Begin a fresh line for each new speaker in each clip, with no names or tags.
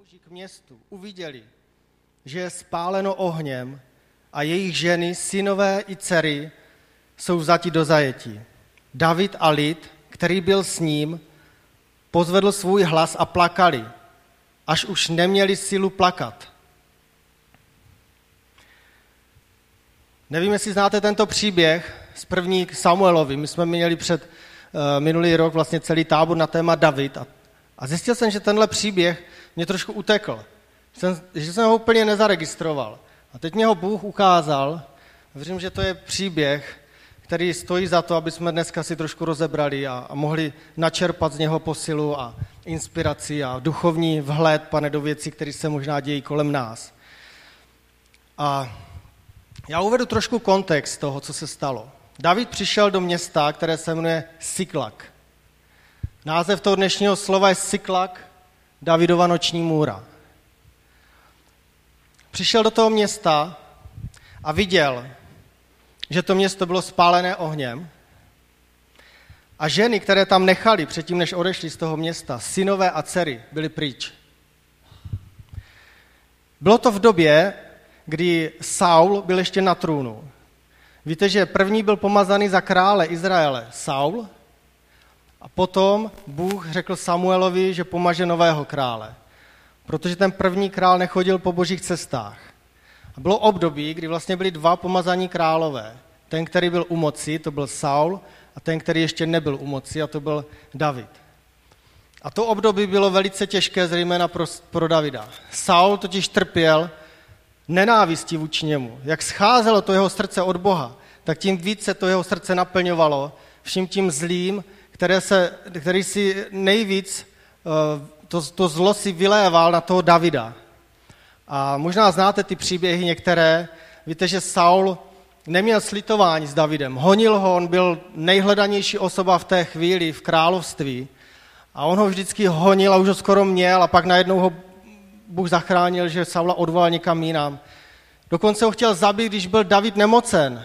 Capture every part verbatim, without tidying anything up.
Boží k městu uviděli, že je spáleno ohněm a jejich ženy, synové i dcery jsou vzati do zajetí. David a lid, který byl s ním, pozvedl svůj hlas a plakali, až už neměli sílu plakat. Nevím, jestli znáte tento příběh z první Samuelovi. My jsme měli před uh, minulý rok vlastně celý tábor na téma David a, a zjistil jsem, že tenhle příběh mě trošku utekl. Jsem, že jsem ho úplně nezaregistroval. A teď mě ho Bůh ukázal. Věřím, že to je příběh, který stojí za to, aby jsme dneska si trošku rozebrali a, a mohli načerpat z něho posilu a inspiraci a duchovní vhled, Pane, do věcí, které se možná dějí kolem nás. A já uvedu trošku kontext toho, co se stalo. David přišel do města, které se jmenuje Siklak. Název toho dnešního slova je Siklak, Davidova noční můra. Přišel do toho města a viděl, že to město bylo spálené ohněm a ženy, které tam nechali předtím, než odešli z toho města, synové a dcery, byly pryč. Bylo to v době, kdy Saul byl ještě na trůnu. Víte, že první byl pomazaný za krále Izraele Saul a potom Bůh řekl Samuelovi, že pomaže nového krále, protože ten první král nechodil po božích cestách. A bylo období, kdy vlastně byli dva pomazaní králové. Ten, který byl u moci, to byl Saul, a ten, který ještě nebyl u moci, a to byl David. A to období bylo velice těžké, zejména pro, pro Davida. Saul totiž trpěl nenávistí vůči němu. Jak scházelo to jeho srdce od Boha, tak tím více to jeho srdce naplňovalo vším tím zlým, které se, který si nejvíc, to, to zlo si vyléval na toho Davida. A možná znáte ty příběhy některé. Víte, že Saul neměl slitování s Davidem. Honil ho, on byl nejhledanější osoba v té chvíli v království. A on ho vždycky honil a už ho skoro měl a pak najednou ho Bůh zachránil, že Saula odvolal někam jinam. Dokonce ho chtěl zabít, když byl David nemocen.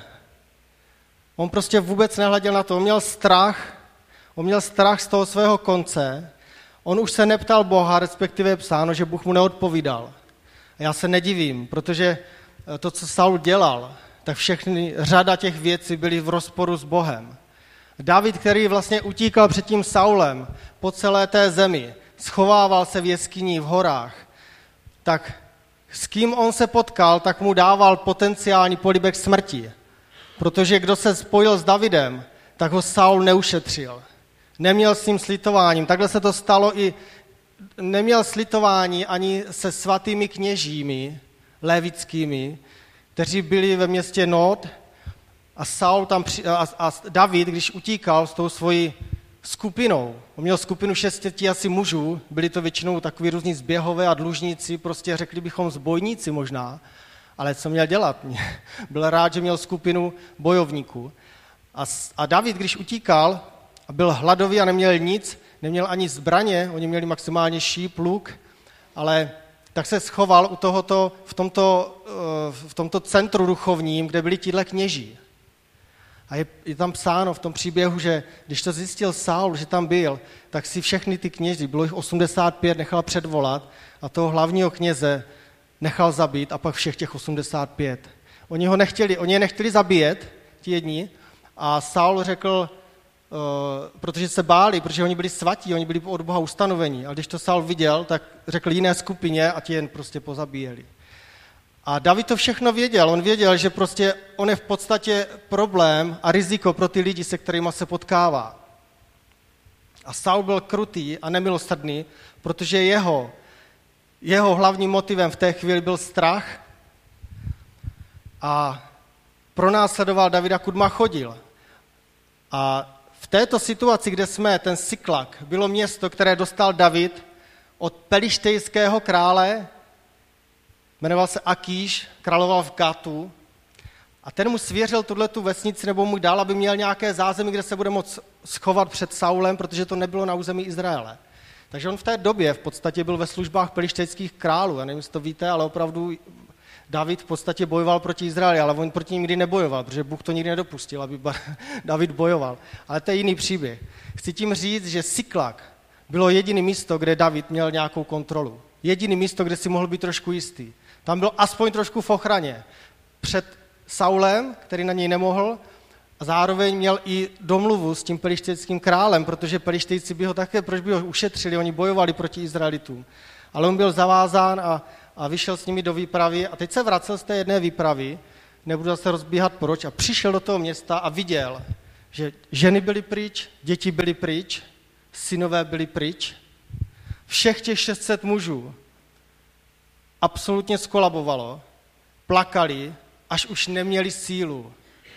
On prostě vůbec nehleděl na to. On měl strach, on měl strach z toho svého konce. On už se neptal Boha, respektive je psáno, že Bůh mu neodpovídal. A já se nedivím, protože to, co Saul dělal, tak všechny řada těch věcí byly v rozporu s Bohem. David, který vlastně utíkal před tím Saulem po celé té zemi, schovával se v jeskyni, v horách, tak s kým on se potkal, tak mu dával potenciální polibek smrti. Protože kdo se spojil s Davidem, tak ho Saul neušetřil. Neměl s ním slitováním. Takhle se to stalo i, neměl slitování ani se svatými kněžími, lévickými, kteří byli ve městě Nód a Saul tam při, a, a David, když utíkal s tou svojí skupinou, on měl skupinu šesti asi mužů, byli to většinou takový různí zběhové a dlužníci, prostě řekli bychom zbojníci možná, ale co měl dělat? Byl rád, že měl skupinu bojovníků. A, a David, když utíkal a byl hladový a neměl nic, neměl ani zbraně, oni měli maximálně šíp, luk, ale tak se schoval u tohoto, v tomto, v tomto centru duchovním, kde byli tíhle kněží. A je, je tam psáno v tom příběhu, že když to zjistil Saul, že tam byl, tak si všechny ty kněží, bylo jich osmdesát pět, nechal předvolat a toho hlavního kněze nechal zabít a pak všech těch osmdesát pět. Oni ho nechtěli, oni je nechtěli zabíjet, ti jedni, a Saul řekl, uh, protože se báli, protože oni byli svatí, oni byli od Boha ustanovení, ale když to Saul viděl, tak řekl jiné skupině a ti jen prostě pozabíjeli. A David to všechno věděl, on věděl, že prostě on je v podstatě problém a riziko pro ty lidi, se kterými se potkává. A Saul byl krutý a nemilosrdný, protože jeho, jeho hlavním motivem v té chvíli byl strach a pronásledoval Davida, kudma chodil. A v této situaci, kde jsme, ten Siklak, bylo město, které dostal David od pelištejského krále, jmenoval se Akíš, královal v Gatu a ten mu svěřil tuhletu vesnici nebo mu dal, aby měl nějaké zázemí, kde se bude moct schovat před Saulem, protože to nebylo na území Izraele. Takže on v té době v podstatě byl ve službách pelištejských králů. Já nevím, jestli to víte, ale opravdu David v podstatě bojoval proti Izraeli, ale on proti ní nikdy nebojoval, protože Bůh to nikdy nedopustil, aby David bojoval. Ale to je jiný příběh. Chci tím říct, že Siklak bylo jediné místo, kde David měl nějakou kontrolu. jediné místo, kde si mohl být trošku jistý. Tam byl aspoň trošku v ochraně. Před Saulem, který na něj nemohl, a zároveň měl i domluvu s tím pelištejským králem, protože pelištejci by ho také, proč by ho ušetřili, oni bojovali proti Izraelitům. Ale on byl zavázán a, a vyšel s nimi do výpravy a teď se vracel z té jedné výpravy, nebudu zase rozbíhat proč, a přišel do toho města a viděl, že ženy byly pryč, děti byly pryč, synové byli pryč, všech těch šest set mužů absolutně skolabovalo, plakali, až už neměli sílu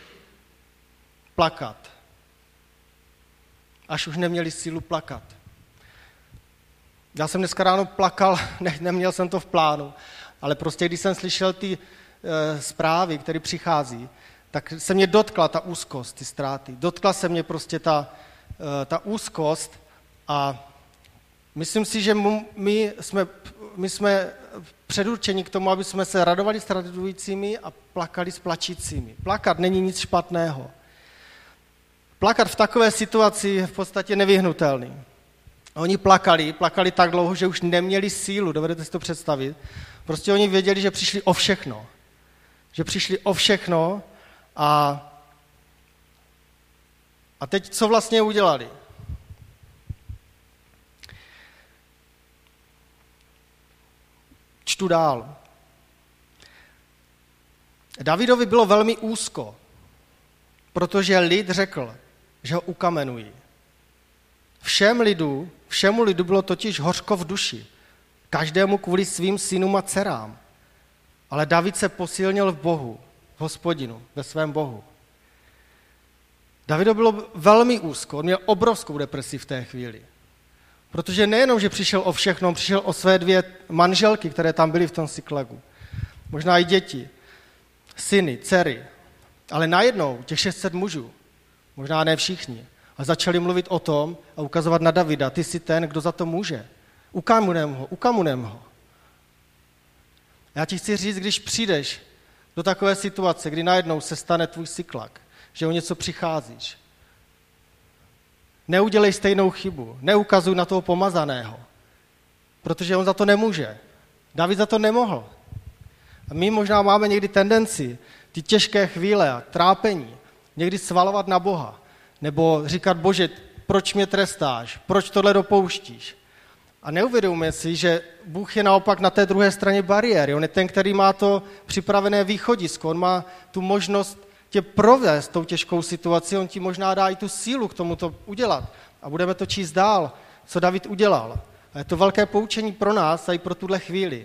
plakat. Až už neměli sílu plakat. Já jsem dneska ráno plakal, ne, neměl jsem to v plánu, ale prostě když jsem slyšel ty e, zprávy, které přichází, tak se mě dotkla ta úzkost, ty ztráty. Dotkla se mě prostě ta, e, ta úzkost a myslím si, že my jsme, my jsme předurčeni k tomu, aby jsme se radovali s radujícími a plakali s plačícími. Plakat není nic špatného. Plakat v takové situaci je v podstatě nevyhnutelný. Oni plakali, plakali tak dlouho, že už neměli sílu, dovedete si to představit. Prostě oni věděli, že přišli o všechno. Že přišli o všechno a, a teď co vlastně udělali? Čtu dál. Davidovi bylo velmi úzko, protože lid řekl, že ho ukamenují. Všem lidu, všemu lidu bylo totiž hořko v duši, každému kvůli svým synům a dcerám. Ale David se posilnil v Bohu, v Hospodinu, ve svém Bohu. Davidu bylo velmi úzko, on měl obrovskou depresi v té chvíli. Protože nejenom, že přišel o všechno, on přišel o své dvě manželky, které tam byly v tom Siklagu. Možná i děti, syny, dcery. Ale najednou těch šest set mužů, možná ne všichni, a začali mluvit o tom a ukazovat na Davida, ty jsi ten, kdo za to může. Ukamunem ho, ukamunem ho. Já ti chci říct, když přijdeš do takové situace, kdy najednou se stane tvůj Siklag, že o něco přicházíš, neudělej stejnou chybu, neukazuj na toho pomazaného, protože on za to nemůže. David za to nemohl. A my možná máme někdy tendenci ty těžké chvíle a trápení někdy svalovat na Boha, nebo říkat, Bože, proč mě trestáš, proč tohle dopouštíš. A neuvědomujeme si, že Bůh je naopak na té druhé straně bariéry. On je ten, který má to připravené východisko, on má tu možnost tě provést tou těžkou situací, on ti možná dá i tu sílu k tomu to udělat. A budeme to číst dál, co David udělal. A je to velké poučení pro nás a i pro tuhle chvíli.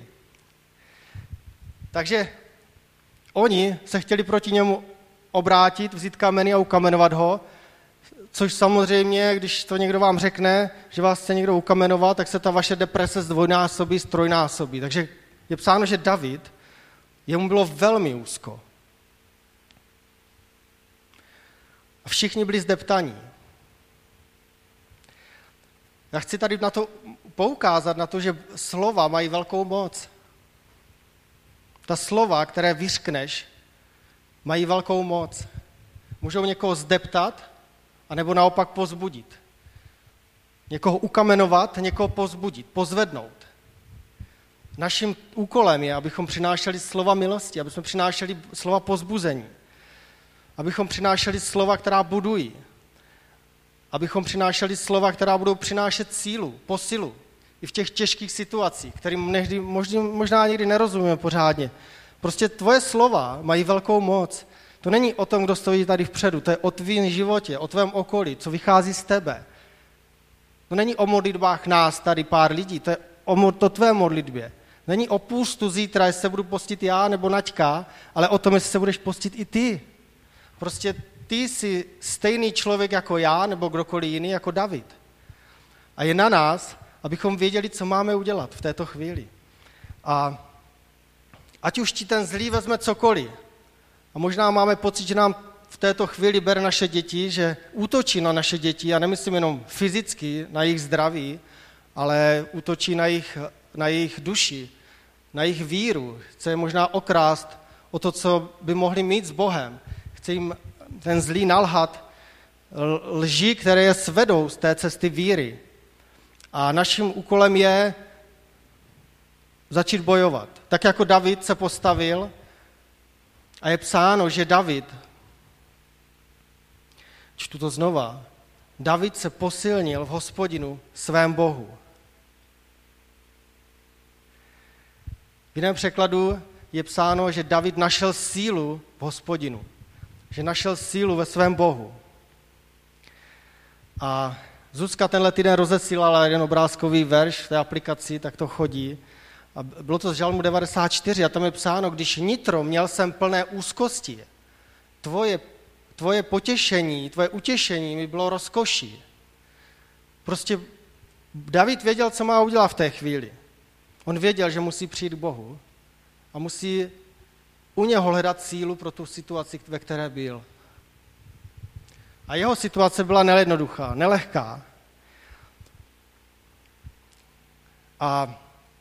Takže oni se chtěli proti němu obrátit, vzít kameny a ukamenovat ho, což samozřejmě, když to někdo vám řekne, že vás chce někdo ukamenovat, tak se ta vaše deprese zdvojnásobí, strojnásobí. Takže je psáno, že David, jemu bylo velmi úzko. A všichni byli zdeptaní. Já chci tady na to poukázat, na to, že slova mají velkou moc. Ta slova, které vyřkneš, mají velkou moc. Můžou někoho zdeptat, anebo naopak pozbudit. Někoho ukamenovat, někoho pozbudit, pozvednout. Naším úkolem je, abychom přinášeli slova milosti, abychom přinášeli slova pozbuzení, abychom přinášeli slova, která budují, abychom přinášeli slova, která budou přinášet sílu, posilu i v těch těžkých situacích, kterým někdy, možná, možná někdy nerozumíme pořádně. Prostě tvoje slova mají velkou moc. To není o tom, kdo stojí tady vpředu, to je o tvým životě, o tvém okolí, co vychází z tebe. To není o modlitbách nás, tady pár lidí, to je o to tvé modlitbě. Není o půstu zítra, jestli se budu postit já nebo Naďka, ale o tom, jestli se budeš postit i ty. Prostě ty jsi stejný člověk jako já nebo kdokoliv jiný jako David. A je na nás, abychom věděli, co máme udělat v této chvíli. A ať už ti ten zlý vezme cokoliv, a možná máme pocit, že nám v této chvíli bere naše děti, že útočí na naše děti, a nemyslím jenom fyzicky na jejich zdraví, ale útočí na jejich, na jejich duši, na jejich víru. Chce je možná okrást o to, co by mohli mít s Bohem. Chce jim ten zlý nalhat lži, které je svedou z té cesty víry. A naším úkolem je začít bojovat. Tak jako David se postavil a je psáno, že David, čtu to znova, David se posilnil v Hospodinu svém Bohu. V jiném překladu je psáno, že David našel sílu v Hospodinu, že našel sílu ve svém Bohu. A Zuzka tenhle týden rozesílala jeden obrázkový verš v té aplikaci, tak to chodí. A bylo to z Žalmu devadesát čtyři a tam je psáno, když nitro měl jsem plné úzkosti, tvoje, tvoje potěšení, tvoje utěšení mi bylo rozkoší. Prostě David věděl, co má udělat v té chvíli. On věděl, že musí přijít k Bohu a musí u něho hledat sílu pro tu situaci, ve které byl. A jeho situace byla nejednoduchá, nelehká. A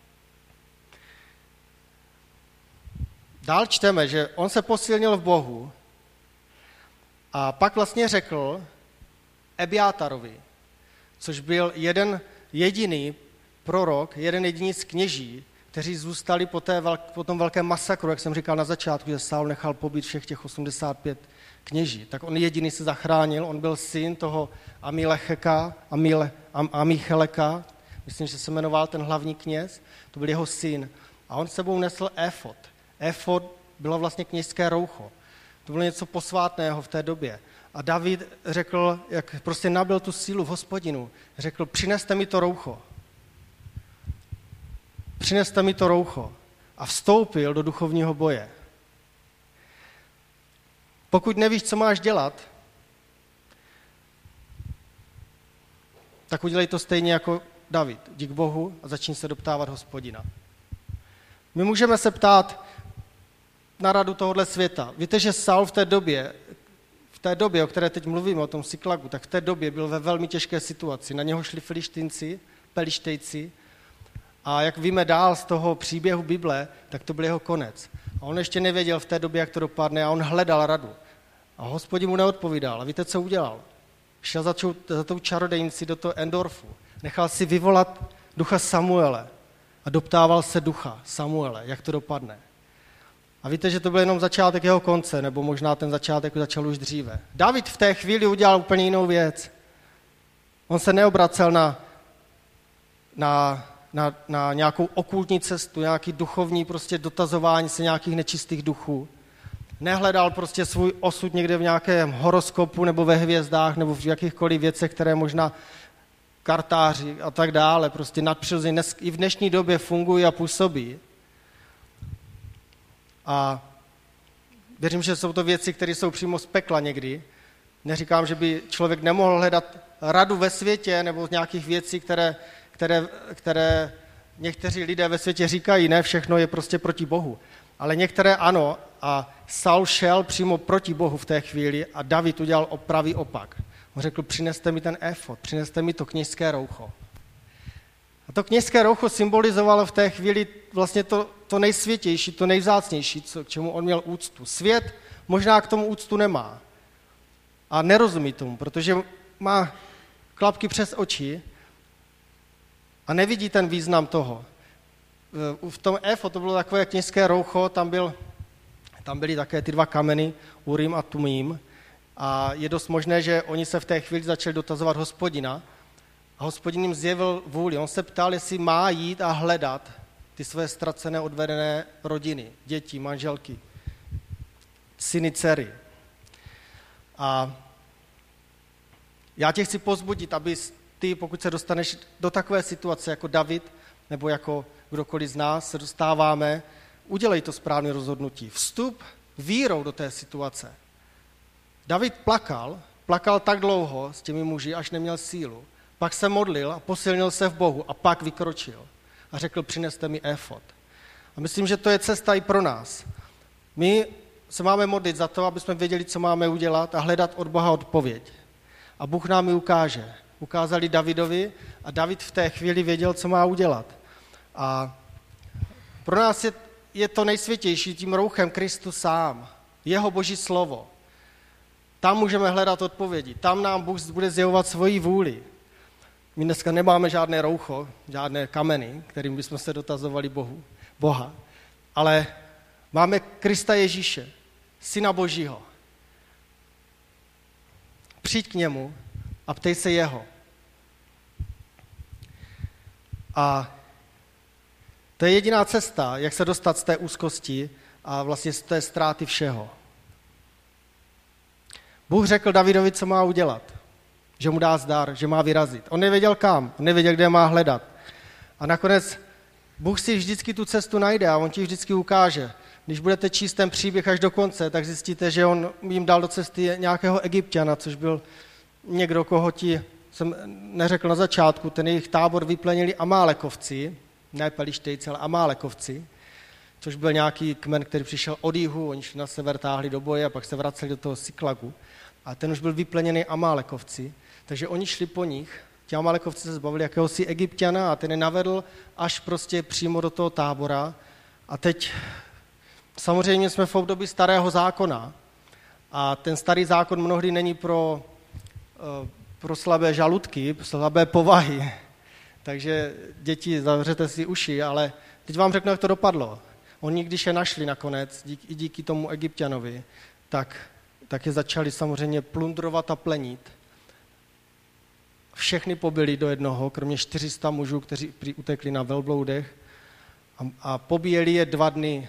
dál čteme, že on se posilnil v Bohu a pak vlastně řekl Ebiátarovi, což byl jeden jediný prorok, jeden jediný z kněží, kteří zůstali po, té velk, po tom velkém masakru, jak jsem říkal na začátku, že Saul nechal pobít všech těch osmdesát pět kněží. Tak on jediný se zachránil, on byl syn toho Amilecheka, Amile, Am, Amicheleka, myslím, že se jmenoval ten hlavní kněz, to byl jeho syn. A on s sebou nesl éfod. Éfod bylo vlastně kněžské roucho. To bylo něco posvátného v té době. A David řekl, jak prostě nabyl tu sílu v Hospodinu, řekl, přineste mi to roucho. Přineste mi to roucho. A vstoupil do duchovního boje. Pokud nevíš, co máš dělat, tak udělej to stejně jako David. Jdi k Bohu a začni se doptávat Hospodina. My můžeme se ptát na radu tohohle světa. Víte, že Saul v té době, v té době, o které teď mluvíme, o tom Siklagu, tak v té době byl ve velmi těžké situaci. Na něho šli Filištínci, Pelištejci a jak víme dál z toho příběhu Bible, tak to byl jeho konec. A on ještě nevěděl v té době, jak to dopadne a on hledal radu. A Hospodin mu neodpovídal. A víte, co udělal? Šel za, čou, za tou čarodejnici do toho Endorfu. Nechal si vyvolat ducha Samuele a doptával se ducha Samuele, jak to dopadne. A víte, že to byl jenom začátek jeho konce, nebo možná ten začátek začal už dříve. David v té chvíli udělal úplně jinou věc. On se neobracel na, na, na, na nějakou okultní cestu, nějaký duchovní prostě dotazování se nějakých nečistých duchů. Nehledal prostě svůj osud někde v nějakém horoskopu nebo ve hvězdách nebo v jakýchkoliv věcech, které možná kartáři a tak dále, prostě nadpřirozeně i v dnešní době fungují a působí. A věřím, že jsou to věci, které jsou přímo z pekla někdy. Neříkám, že by člověk nemohl hledat radu ve světě nebo z nějakých věcí, které, které, které někteří lidé ve světě říkají, ne všechno je prostě proti Bohu. Ale některé ano a Saul šel přímo proti Bohu v té chvíli a David udělal pravý opak. On řekl, přineste mi ten éfod, přineste mi to kněžské roucho. A to kněžské roucho symbolizovalo v té chvíli vlastně to, to nejsvětější, to nejvzácnější, co, k čemu on měl úctu. Svět možná k tomu úctu nemá a nerozumí tomu, protože má klapky přes oči a nevidí ten význam toho. V tom éfodu to bylo takové kněžské roucho, tam, byl, tam byly také ty dva kameny, Urim a Tumím, a je dost možné, že oni se v té chvíli začali dotazovat Hospodina a Hospodin jim zjevil vůli. On se ptal, jestli má jít a hledat ty své ztracené, odvedené rodiny, děti, manželky, syny, dcery. A já tě chci povzbudit, aby ty, pokud se dostaneš do takové situace jako David, nebo jako kdokoliv z nás se dostáváme, udělej to správné rozhodnutí. Vstup vírou do té situace. David plakal, plakal tak dlouho s těmi muži, až neměl sílu. Pak se modlil a posilnil se v Bohu a pak vykročil a řekl, přineste mi éfod. A myslím, že to je cesta i pro nás. My se máme modlit za to, aby jsme věděli, co máme udělat a hledat od Boha odpověď. A Bůh nám ji ukáže. Ukázali Davidovi a David v té chvíli věděl, co má udělat. A pro nás je, je to nejsvětější tím rouchem Kristus sám, jeho Boží slovo. Tam můžeme hledat odpovědi, tam nám Bůh bude zjevovat svoji vůli. My dneska nemáme žádné roucho, žádné kameny, kterým bychom se dotazovali Bohu, Boha. Ale máme Krista Ježíše, Syna Božího. Přijď k němu a ptej se jeho. A to je jediná cesta, jak se dostat z té úzkosti a vlastně z té ztráty všeho. Bůh řekl Davidovi, co má udělat. Že mu dá zdar, že má vyrazit. On nevěděl kam, on nevěděl, kde má hledat. A nakonec Bůh si vždycky tu cestu najde a on ti vždycky ukáže. Když budete číst ten příběh až do konce, tak zjistíte, že on jim dal do cesty nějakého Egypťana, což byl někdo, koho ti, jsem neřekl na začátku, ten jejich tábor vyplenili Amálekovci, ne Pelištejci, ale Amálekovci, což byl nějaký kmen, který přišel od jihu, oni na sever táhli do boje a pak se vraceli do toho Siklagu. A ten už byl vypleněný Amálekovci, takže oni šli po nich, ti Amálekovci se zbavili jakéhosi Egypťana a ten je navedl až prostě přímo do toho tábora. A teď samozřejmě jsme v období starého zákona a ten starý zákon mnohdy není pro, pro slabé žaludky, pro slabé povahy. Takže děti, zavřete si uši, ale teď vám řeknu, jak to dopadlo. Oni, když je našli nakonec, díky, i díky tomu Egypťanovi, tak, tak je začali samozřejmě plundrovat a plenit. Všechny pobili do jednoho, kromě čtyři sta mužů, kteří utekli na velbloudech a, a pobíjeli je dva dny.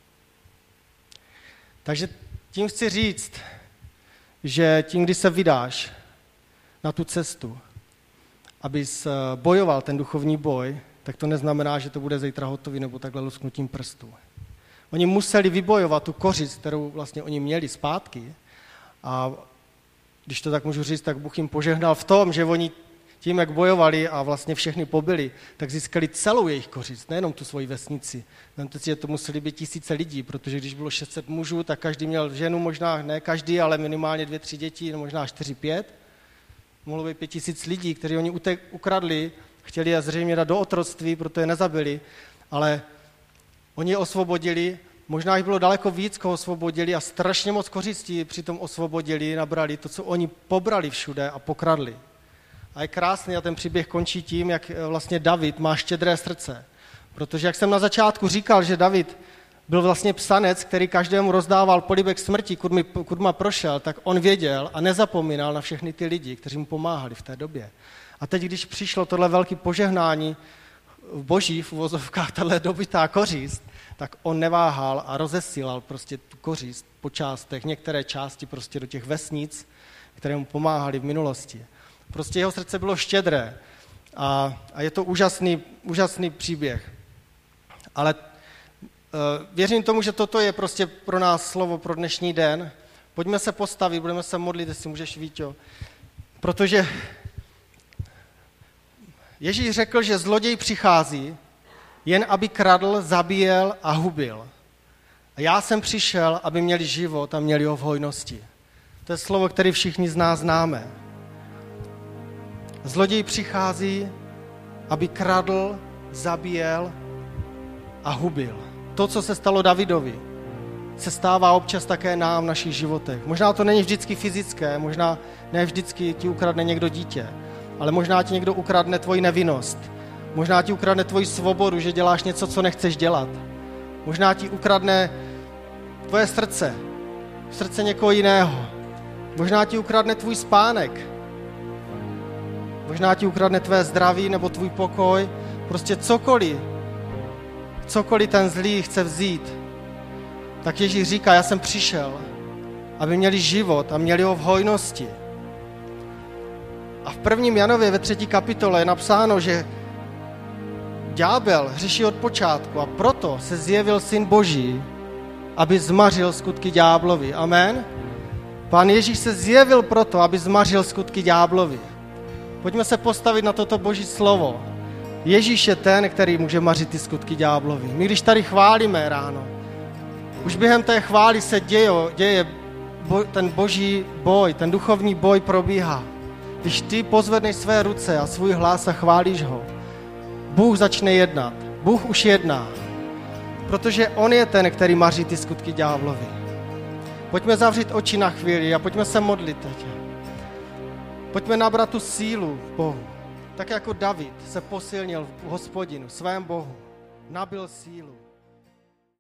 Takže tím chci říct, že tím, když se vydáš na tu cestu, abys bojoval ten duchovní boj, tak to neznamená, že to bude zítra hotový nebo takhle lusknutím prstů. Oni museli vybojovat tu kořist, kterou vlastně oni měli zpátky a když to tak můžu říct, tak Bůh jim požehnal v tom, že oni tím, jak bojovali a vlastně všechny pobili, tak získali celou jejich kořist, nejenom tu svoji vesnici. Vemte si, že to museli být tisíce lidí, protože když bylo šest set mužů, tak každý měl ženu, možná ne každý, ale minimálně dvě, tři děti, možná čtyři, pět. Mohlo být pět tisíc lidí, kteří oni utek, ukradli, chtěli je zřejmě dát do otroctví, proto je nezabili, ale oni je osvobodili, možná jich bylo daleko víc, koho osvobodili a strašně moc kořistí přitom osvobodili, nabrali to, co oni pobrali všude a pokradli. A je krásný a ten příběh končí tím, jak vlastně David má štědré srdce. Protože jak jsem na začátku říkal, že David byl vlastně psanec, který každému rozdával polibek smrti, kudma prošel, tak on věděl a nezapomínal na všechny ty lidi, kteří mu pomáhali v té době. A teď, když přišlo tohle velké požehnání v boží, v uvozovkách, tahle dobytá kořist, tak on neváhal a rozesílal prostě tu kořist po částech, některé části prostě do těch vesnic, které mu pomáhali v minulosti. Prostě jeho srdce bylo štědré a, a je to úžasný, úžasný příběh. Ale uh, věřím tomu, že toto je prostě pro nás slovo pro dnešní den. Pojďme se postavit, budeme se modlit, jestli můžeš, Víťo. Protože Ježíš řekl, že zloděj přichází, jen aby kradl, zabíjel a hubil. A já jsem přišel, aby měli život a měli ho v hojnosti. To je slovo, které všichni z nás známe. Zloděj přichází, aby kradl, zabíjel a hubil. To, co se stalo Davidovi, se stává občas také nám v našich životech. Možná to není vždycky fyzické, možná ne vždycky ti ukradne někdo dítě, ale možná ti někdo ukradne tvoji nevinnost. Možná ti ukradne tvoji svobodu, že děláš něco, co nechceš dělat. Možná ti ukradne tvoje srdce, srdce někoho jiného. Možná ti ukradne tvůj spánek. Možná ti ukradne tvé zdraví nebo tvůj pokoj. Prostě cokoliv, cokoliv ten zlý chce vzít. Tak Ježíš říká, já jsem přišel, aby měli život a měli ho v hojnosti. A v prvním Janově ve třetí kapitole je napsáno, že ďábel hřeší od počátku a proto se zjevil Syn Boží, aby zmařil skutky ďáblovi. Amen? Pán Ježíš se zjevil proto, aby zmařil skutky ďáblovi. Pojďme se postavit na toto Boží slovo. Ježíš je ten, který může mařit ty skutky ďáblovi. My když tady chválíme ráno, už během té chvály se děje, děje bo, ten boží boj, ten duchovní boj probíhá. Když ty pozvedneš své ruce a svůj hlas a chválíš ho, Bůh začne jednat. Bůh už jedná. Protože on je ten, který maří ty skutky ďáblovi. Pojďme zavřít oči na chvíli a pojďme se modlit teď. Pojďme nabrat tu sílu v Bohu. Tak jako David se posilnil v Hospodinu, svém Bohu. Nabil sílu.